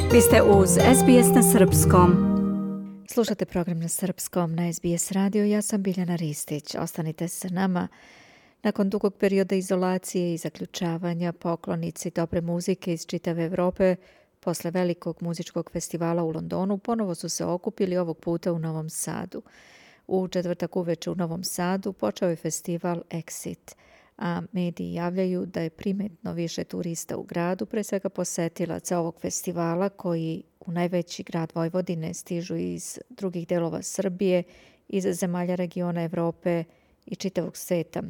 Vi ste uz SBS na Srpskom. Slušate program na Srpskom na SBS radio. Ja sam Biljana Ristić. Ostanite sa nama. Nakon dugog perioda izolacije i zaključavanja, poklonici dobre muzike iz čitave Evrope posle velikog muzičkog festivala u Londonu ponovo su se okupili ovog puta u Novom Sadu. U četvrtak uveče u Novom Sadu počeo je festival Exit, a mediji javljaju da je primetno više turista u gradu, pre svega posetilaca ovog festivala koji u najveći grad Vojvodine stižu iz drugih delova Srbije, iz zemalja regiona Evrope i čitavog sveta.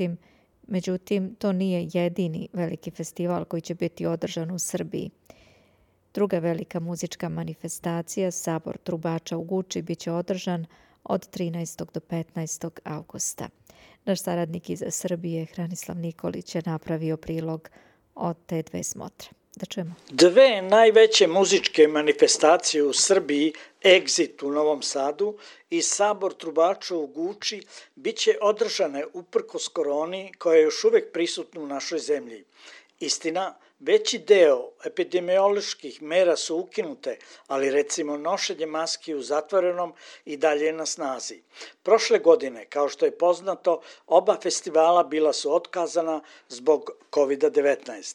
Međutim, to nije jedini veliki festival koji će biti održan u Srbiji. Druga velika muzička manifestacija, Sabor trubača u Guči, bit će održan od 13. do 15. avgusta. Naš saradnik iz Srbije, Hranislav Nikolić, je napravio prilog od te dve smotre. Da čujemo. Dve najveće muzičke manifestacije u Srbiji, Exit u Novom Sadu i Sabor trubača u Guči, bit će održane uprkos koroni koja je još uvek prisutna u našoj zemlji. Istina, veći deo epidemioloških mera su ukinute, ali recimo nošenje maski u zatvorenom i dalje je na snazi. Prošle godine, kao što je poznato, oba festivala bila su otkazana zbog COVID-19.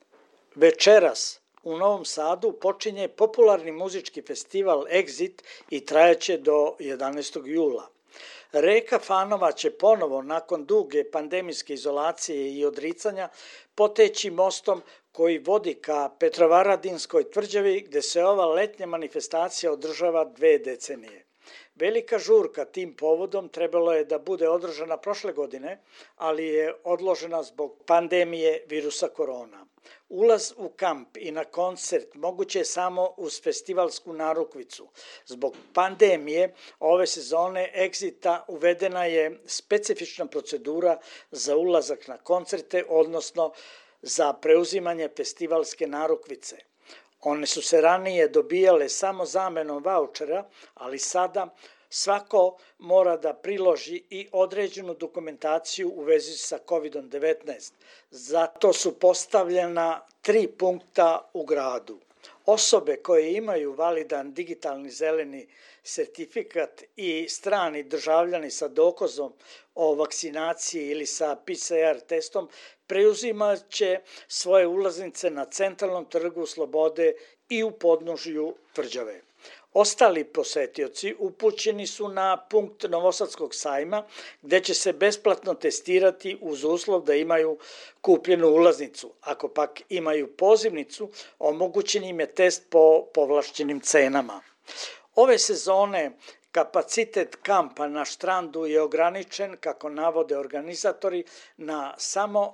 Večeras u Novom Sadu počinje popularni muzički festival Exit i trajaće do 11. jula. Reka fanova će ponovo, nakon duge pandemijske izolacije i odricanja, poteći mostom koji vodi ka Petrovaradinskoj tvrđavi, gde se ova letnja manifestacija održava 2 decenije. Velika žurka tim povodom trebalo je da bude održana prošle godine, ali je odložena zbog pandemije virusa korona. Ulaz u kamp i na koncert moguće je samo uz festivalsku narukvicu. Zbog pandemije ove sezone Exita uvedena je specifična procedura za ulazak na koncerte, odnosno za preuzimanje festivalske narukvice. One su se ranije dobijale samo zamenom vaučera, ali sada svako mora da priloži i određenu dokumentaciju u vezi sa COVID-19. Zato su postavljena 3 punkta u gradu. Osobe koje imaju validan digitalni zeleni sertifikat i strani državljani sa dokazom o vakcinaciji ili sa PCR testom preuzimat će svoje ulaznice na centralnom trgu Slobode i u podnožju tvrđave. Ostali posetioci upućeni su na punkt Novosadskog sajma, gde će se besplatno testirati uz uslov da imaju kupljenu ulaznicu. Ako pak imaju pozivnicu, omogućen im je test po povlašćenim cenama. Ove sezone kapacitet kampa na štrandu je ograničen, kako navode organizatori, na samo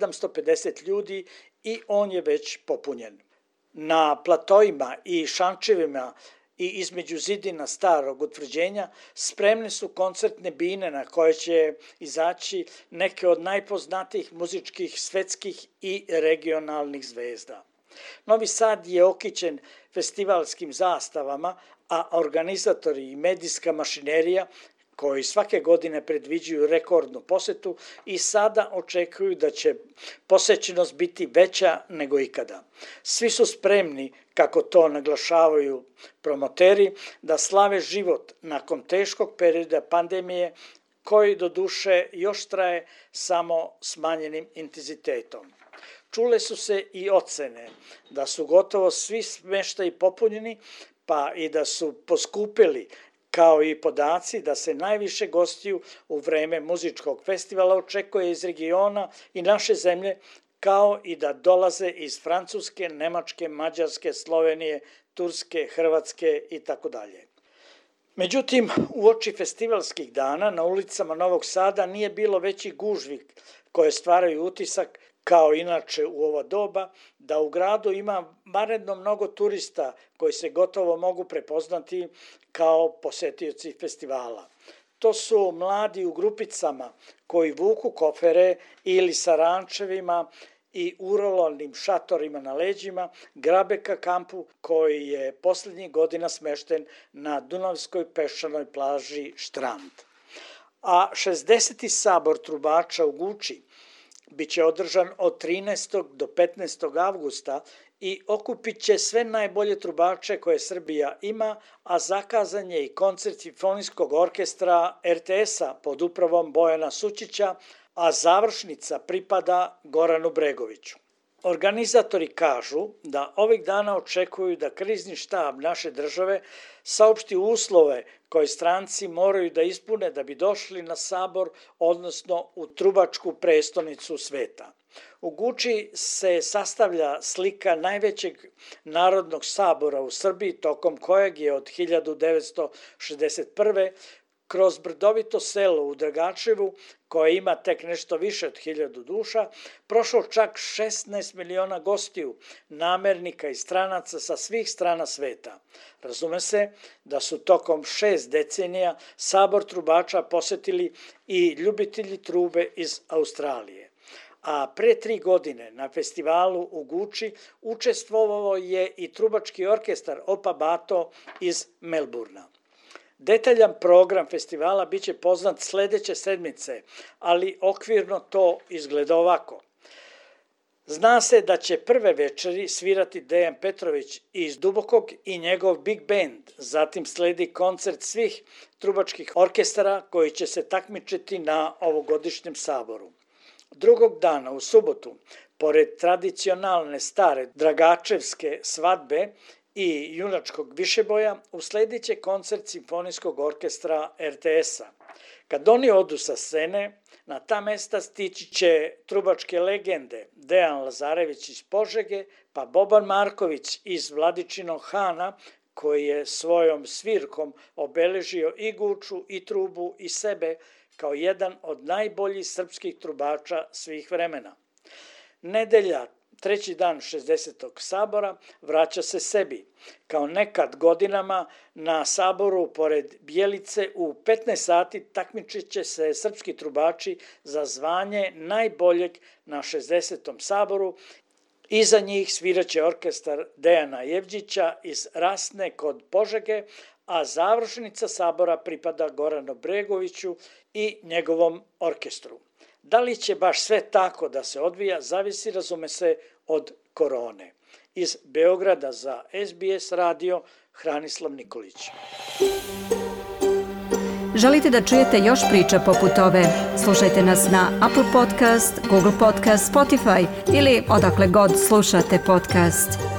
750 ljudi i on je već popunjen. Na platoima i šančevima i između zidina starog utvrđenja spremne su koncertne bine na koje će izaći neke od najpoznatijih muzičkih svetskih i regionalnih zvezda. Novi Sad je okićen festivalskim zastavama, a organizatori i medijska mašinerija koji svake godine predviđuju rekordnu posetu i sada očekuju da će posećenost biti veća nego ikada. Svi su spremni, kako to naglašavaju promoteri, da slave život nakon teškog perioda pandemije, koji doduše još traje samo smanjenim intenzitetom. Čule su se i ocene da su gotovo svi smeštaji popunjeni, pa i da su poskupili, kao i podaci da se najviše gostiju u vreme muzičkog festivala očekuje iz regiona i naše zemlje, kao i da dolaze iz Francuske, Nemačke, Mađarske, Slovenije, Turske, Hrvatske itd. Međutim, uoči festivalskih dana na ulicama Novog Sada nije bilo većih gužvi koje stvaraju utisak, kao inače u ovo doba, da u gradu ima vanredno mnogo turista koji se gotovo mogu prepoznati kao posetioci festivala. To su mladi u grupicama koji vuku kofere ili sa rančevima i urolonim šatorima na leđima grabe ka kampu koji je poslednjih godina smešten na Dunavskoj peščanoj plaži Štrand. A 60. sabor trubača u Guči biće održan od 13. do 15. avgusta i okupit će sve najbolje trubače koje Srbija ima, a zakazan je i koncert Simfonijskog orkestra RTS-a pod upravom Bojana Sućića, a završnica pripada Goranu Bregoviću. Organizatori kažu da ovih dana očekuju da krizni štab naše države saopšti uslove koje stranci moraju da ispune da bi došli na sabor, odnosno u trubačku prestonicu sveta. U Guči se sastavlja slika najvećeg narodnog sabora u Srbiji, tokom kojeg je od 1961. kroz brdovito selo u Dragačevu, koje ima tek nešto više od 1000 duša, prošlo čak 16 miliona gostiju, namernika i stranaca sa svih strana sveta. Razume se da su tokom 6 decenija sabor trubača posetili i ljubitelji trube iz Australije. A pre 3 godine na festivalu u Guči učestvovao je i trubački orkestar Opa Bato iz Melburna. Detaljan program festivala biće poznat sledeće sedmice, ali okvirno to izgleda ovako. Zna se da će prve večeri svirati Dejan Petrović iz Dubokog i njegov Big Band, zatim sledi koncert svih trubačkih orkestara koji će se takmičiti na ovogodišnjem saboru. Drugog dana, u subotu, pored tradicionalne stare Dragačevske svadbe i junačkog višeboja, usledit će koncert Simfonijskog orkestra RTS-a. Kad oni odu sa scene, na ta mesta stići će trubačke legende Dejan Lazarević iz Požege, pa Boban Marković iz Vladičinog Hana, koji je svojom svirkom obeležio i Guču, i trubu, i sebe kao jedan od najboljih srpskih trubača svih vremena. Nedelja, 3. dan 60. sabora, vraća se sebi. Kao nekad godinama na saboru pored Bjelice u 15 sati takmičit će se srpski trubači za zvanje najboljeg na 60. saboru. Iza njih sviraće orkestar Dejana Jevđića iz Rasne kod Požege, a završnica sabora pripada Goranu Bregoviću i njegovom orkestru. Da li će baš sve tako da se odvija, zavisi, razume se, od korone. Iz Beograda za SBS radio, Hranislav Nikolić. Želite da čujete još priča poput ove? Slušajte nas na Apple Podcast, Google Podcast, Spotify ili odakle god slušate podcast.